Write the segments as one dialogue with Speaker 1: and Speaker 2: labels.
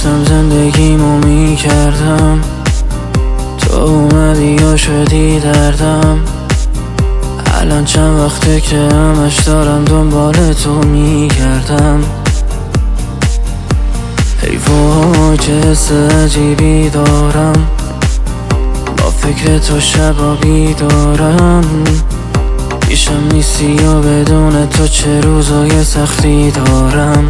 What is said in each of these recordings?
Speaker 1: داشتم زندگیمو میکردم، تو اومدی یا شدی دردم. الان چند وقته که همش دارم دنبال تو میگردم. ای وای چه حس عجیبی دارم، با فکر تو شبا بیدارم. پیشم نیستی و بدون تو چه روزای سختی دارم.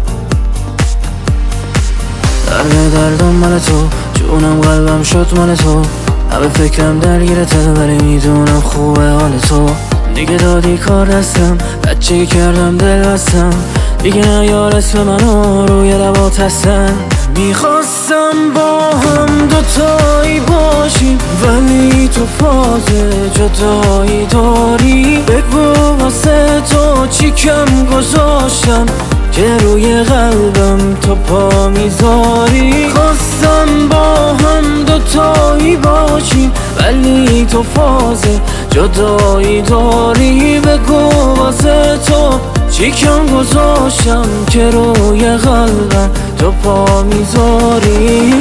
Speaker 1: درد دردم مال تو، جونم قلبم شد مال تو. همه فکرم درگیرته ولی میدونم خوبه حال تو. دیگه دادی کار دستم، بچگی کردم دل بستم. دیگه نیار اسم منو روی لبات هستن. میخواستم با هم دوتایی باشیم ولی تو فاز جدایی داری. بگو واسه تو چی کم گذاشتم که روی قلبم تو پا میذاری. خواستم با هم دوتایی باشیم ولی تو فاز جدایی داری. بگو واسه تو چی کم گذاشتم که روی قلبم تو پا میذاری.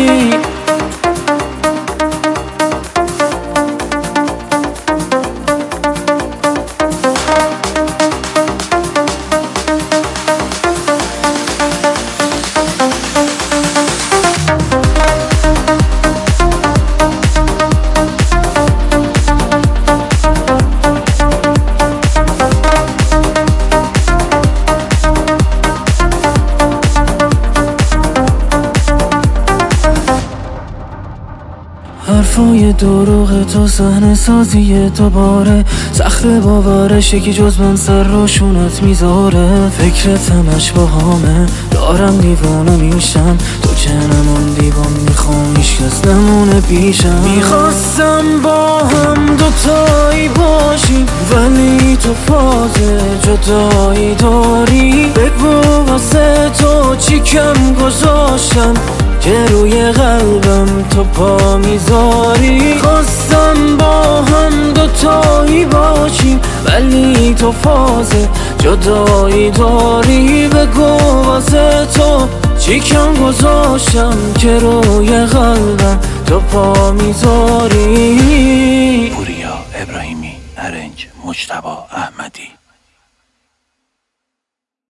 Speaker 1: حرفای دروغ تو، صحنه سازی دوباره، سخت باورش یکی جز من سر رو شونت میذاره. فکرت همش با همه، دارم دیوانه میشم. تو که نموندی با میخوام هیچکس نمونه پیشم. میخواستم با هم دوتایی باشیم ولی تو فاز جدایی داری. بگو واسه تو چی کم گذاشتم که روی قلبم تو پا میذاری. خواستم با هم دوتایی باشیم ولی تو فاز جدایی داری. بگو واسه تو چی کم گذاشتم که روی قلبم تو پا میذاری.
Speaker 2: پوریا ابراهیمی، ارنج مجتبی احمدی.